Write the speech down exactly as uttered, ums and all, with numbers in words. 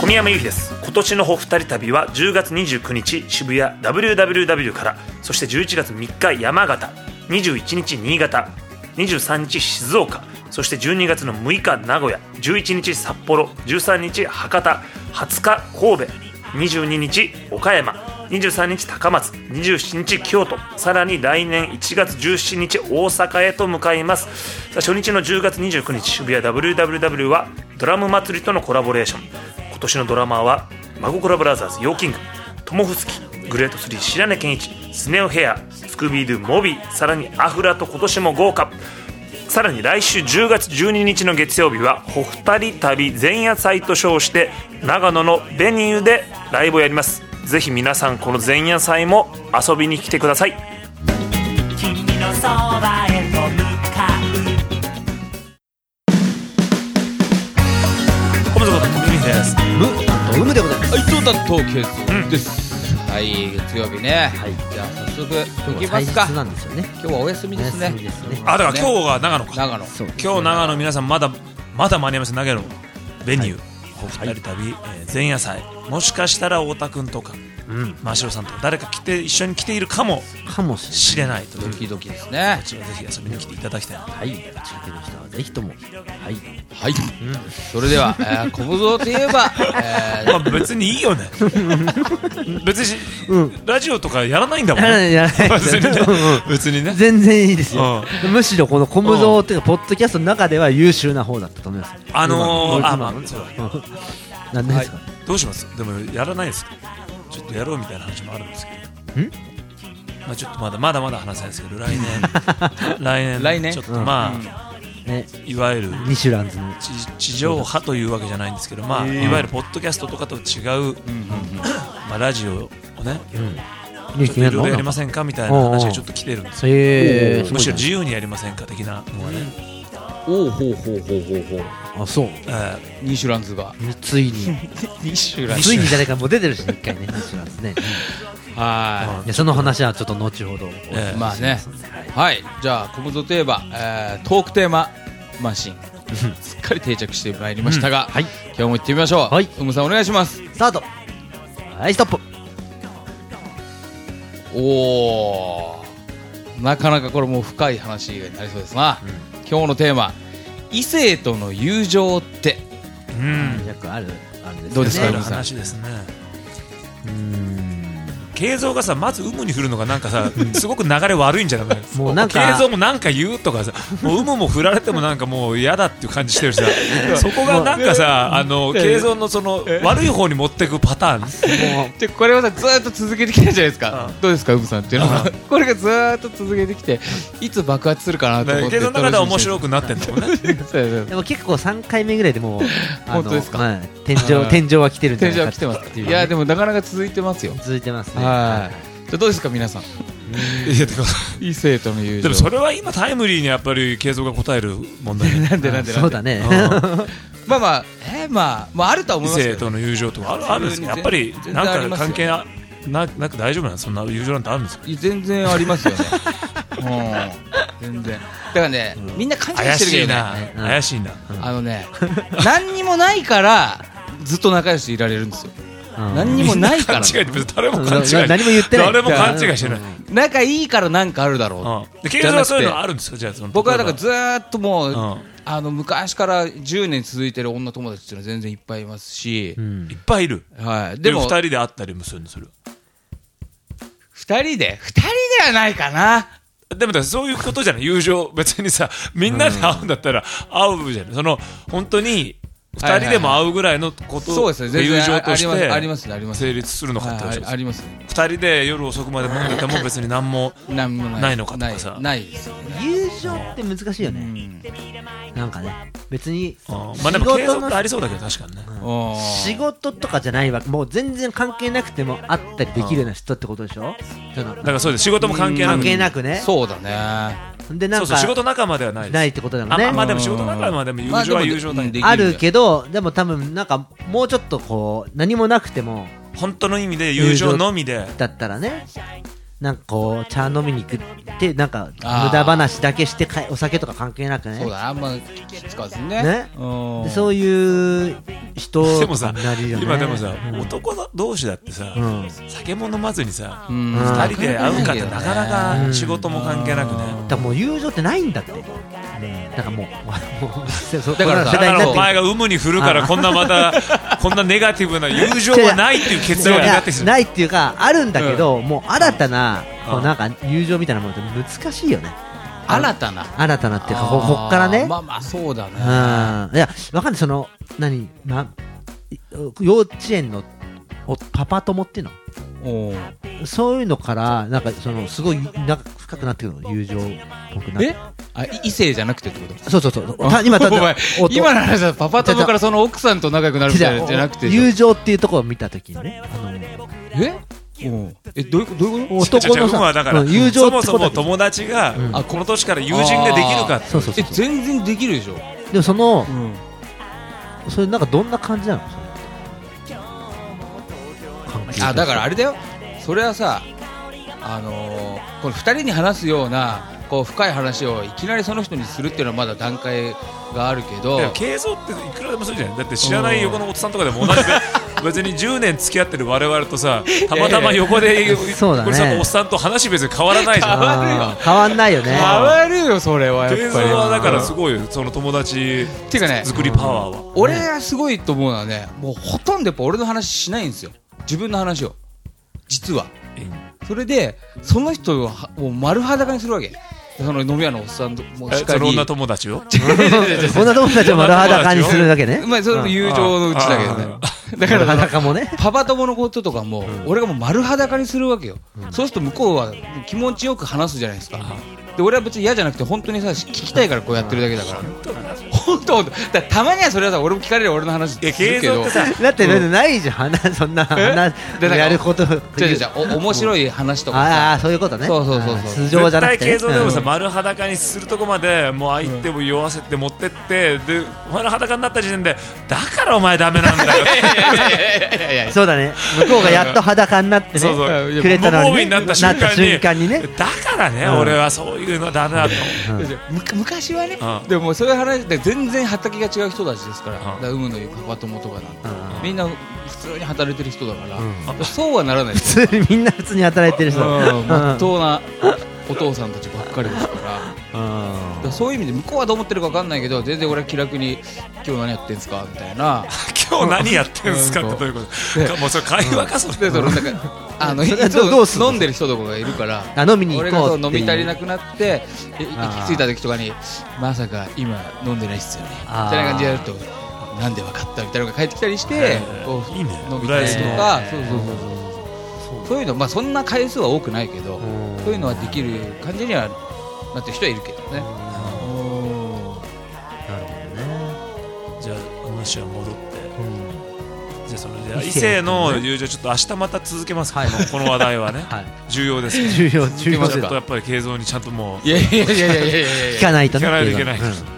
富山由紀です。今年のほふたり旅はじゅうがつにじゅうくにち渋谷 ダブリューダブリューダブリュー から、そしてじゅういちがつみっか山形、にじゅういちにち新潟、にじゅうさんにち静岡、そしてじゅうにがつのむいか名古屋、じゅういちにち札幌、じゅうさんにち博多、はつか神戸、にじゅうににち岡山、にじゅうさんにち高松、にじゅうしちにち京都、さらに来年いちがつじゅうしちにち大阪へと向かいます。さあ初日のじゅうがつにじゅうくにち渋谷 ダブリューダブリューダブリュー はドラム祭りとのコラボレーション。今年のドラマーはマゴコラブラザーズ、ヨーキング、トモフスキ、グレートスリー白根健一、スネオヘア、スクービードゥモビー、さらにアフラと今年も豪華。さらに来週じゅうがつじゅうににちの月曜日はほふたり旅前夜祭と称して長野のベニューでライブをやります。ぜひ皆さんこの前夜祭も遊びに来てください。君のそばへと向かう。小室こと富美です。 ム担当ウムでございます。 はい、当担当ケースです、うん、はい、月曜日ね、はい、じゃあ早速行きますか。 祭日なんですよね。 今日はお休みですね。 お休みですね。 あ、だから今日が長野か。 長野、 そうですね、 今日長野皆さんまだまだ間に合います。長野ベニュー、はい、ほふたり旅、はい、えー、前夜祭、もしかしたら太田くんとか、うん、真城さんとか誰か来て一緒に来ているかもかもしれないというドキドキですね。 こちらぜひ遊びに来ていただきたいな。 はい、聞いてる人はぜひとも。はいはい、うん、それでは、えー、小室といえば、えーまあ、別にいいよね別に、うん、ラジオとかやらないんだもんね。やらない別にね別にね全然いいですよ、うん、むしろこの小室っていうかポッドキャストの中では優秀な方だったと思います。 あのー、あ、まあそうだなんでですか、はい、 どうします。でもやらないですか。ちょっとやろうみたいな話もあるんですけど、ん、まあ、ちょっとまだまだまだ話せないですけど、来年来年来年ちょっとまあ、うんね、いわゆるミシュランズの地上波というわけじゃないんですけど、まあ、いわゆるポッドキャストとかと違う、うんうんうん、まあ、ラジオをね、うん、いろいろやりませんかみたいな話がちょっと来てるんですよ。 えー、 むしろ自由にやりませんか的なのがね、 おお、ほうほうほうほうほう。 あ、そう。 えー、ニシュランズがついにニシュランズついに誰かもう出てるし一回ね、ニシュランズね。 はい。 その話はちょっと後ほど。 えー、まあね。はい。じゃあ小室といえば、えー、トークテーママシンすっかり定着してまいりましたが、うん、はい、今日も行ってみましょう。はい。うむさんお願いします。 スタート。はい、ストップ。 おお。なかなかこれも深い話になりそうですな。うん、今日のテーマ。異性との友情って、 うん、よくあるあるんですよね。 どうですか、 話ですね。うーん、慶三がさ、まず有無に振るのがなんかさすごく流れ悪いんじゃないもうなんか慶三もなんか言うとかさ、もう有無も振られてもなんかもう嫌だっていう感じしてるしさそこがなんかさ、あの慶三のその悪い方に持っていくパターンもうでこれをさずっと続けてきたじゃないですか。どうですか、有無さんっていうのはこれがずっと続けてきていつ爆発するかなと思って慶三の中では面白くなってんだもんねでも結構さんかいめぐらいでもう本当ですか、 まあ、天井天井は来てるんじゃないかっていう、ね、 いやでもなかなか続いてますよ。 続いてますね。 はい。じゃどうですか皆さん。いやてか異性との友情。 でもそれは今タイムリーにやっぱり慶三が答える問題なんでなんでそうだねまあまあえー、まあまああるとは思いますけど、 異性との友情とかあるあるんですよ。やっぱりなんか関係なななく大丈夫なの、そんな友情なんてあるんですよ。 全然ありますよねうん全然だからね、うん、みんな勘違いしてるけどね。 怪しいな、 うん、あのね何にもないからずっと仲良しでいられるんですよ。何にもないから違い誰も勘違い何も言ってない。 誰も勘違いしてない。 仲いいからなんかあるだろう。 で慶三はそういうのあるんですよ。じゃあその僕はだからずーっともう、うん、あの昔からじゅうねん続いてる女友達っていうのは全然いっぱいいますし、うん、 いっぱいいる。 はい。 でもふたりで会ったりもするのそれ。 ふたりでふたりではないかな。 でもだそういうことじゃない。友情別にさみんなで会うんだったら会うじゃない。その本当にふたりでも会うぐらいのことを友情として成立するのかって話です。 ありますね。 ふたりで夜遅くまで飲んでても別に何もないのかとかさ。 ないですよね。 友情って難しいよね。なんかね別にまあでも継続ってありそうだけど確かにね。 仕事とかじゃないわけ、もう全然関係なくても会ったりできるような人ってことでしょ。 だからそうです。仕事も関係なく関係なくね。 そうだね。 でなんかそうそう仕事仲間ではないです。 ないってことだもんね。 あまあでも仕事仲間でも友情は友情だよ。 あるけどでも多分なんかもうちょっとこう何もなくても本当の意味で友情のみでだったらね、なんかこう茶飲みに行くってなんか無駄話だけしてかお酒とか関係なくね。 そうだあんま気使わずにね。 ねでそういう人でもさになるよね。 今でもさ、 うん男の同士だってさ、 うん酒も飲まずにさ、 うん二人で会うかってなかなか仕事も関係なくね。 だからもう友情ってないんだって。だからもう、もうそだからさだからお前がが有無に振るからこんなまたこんなネガティブな友情はないっていう結論になってきてる。 ないっていうかあるんだけど、もう新たなうんこうなんか友情みたいなものって難しいよね。 新たな新たなっていうかここっからね。 まあまあそうだね。 うんいやわかんないその何な幼稚園のおパパ友っていうのおーそういうのからなんかそのすごいなんか深くなってくるの友情っぽくなってえあい異性じゃなくてってことそうそうそうた今たお前お今の話はパパ友からその奥さんと仲良くなるみたいなじゃなくて友情っていうところを見たときにねあのえうんえどういうどういうこと男の違う違うだから、 うん友情そもってことだそも友達が、 うんあこの年から友人ができるかってそうそうそうえ全然できるでしょ。 でもそのうんそれなんかどんな感じなのそれ関係あだからあれだよそれはさあのー、このふたりに話すようなこう深い話をいきなりその人にするっていうのはまだ段階があるけどいや軽装っていくらでもするじゃん。だって知らない横のおっさんとかでも同じで別にじゅうねん付き合ってる我々とさたまたま横でそうだねこれさんのおっさんと話別に変わらないじゃん。 変わるよあー変わんないよね変わるよそれはやっ軽ぱり装はだからすごいよその友達ていうかね作りパワーは。 俺がすごいと思うのはねもうほとんどやっぱ俺の話しないんですよ自分の話を実はそれでその人をはもう丸裸にするわけその飲み屋のおっさんもしかりえその女友達を女友達を丸裸にするだけねまあそれも友情のうちだけどねだから丸裸もねパパ友のこととかも、俺がもう丸裸にするわけよ、そうすると向こうは気持ちよく話すじゃないですか、で俺は別に嫌じゃなくて本当にさ聞きたいからこうやってるだけだから本当本当だからたまにはそれはさ俺も聞かれる俺の話するけど軽装ってさだってないじゃん話そんな話でなんかやることじゃじゃじゃお面白い話とかああさそういうことねそうそうそうそうあー素性じゃなくてね絶対軽装でもさうん丸裸にするとこまでもう相手を酔わせて持ってってで丸裸になった時点でだからお前ダメなんだよいやいやそうだね向こうがやっと裸になってねそうそうくれたのにね無防備になった瞬間になった瞬間にねだからね、 うん俺はそういうのダメだとうんむ昔はね、 うんでもそういう話で全然畑が違う人たちですから、 んだから有無の言うパパ友とかなんて、 うんみんな普通に働いてる人だから、 うんそうはならないですよ普通にみんな普通に働いてる人うんまっとううなお父さんたちばっかりですからだからそういう意味で向こうはどう思ってるか分かんないけど全然俺は気楽に今日何やってんすかみたいな今日何やってんすかってどういうこともうそれ会話かそれでそのなんかあのいそれはつどうどうすんのも飲んでる人とかがいるからあ飲みに行俺がそうこうっていう飲み足りなくなってえあー行き着いた時とかにまさか今飲んでないっすよねみあーたいな感じでやるとなんで分かったみたいなのが帰ってきたりしてへーこういいね飲みたりとかそうそうそうそうそうそういうのまあそんな回数は多くないけどうんそういうのはできる感じにはなってる人はいるけどねなるほどねじゃあ話は戻ってうんじゃあそのじゃあ異異性性の友情ちょっと明日また続けますか、 はいこのこの話題はね、 はい重要ですね重要重要ますかちょっとやっぱり継続にちゃんともういやいやいやいやいやいやいや聞かないとね聞かないといけないうん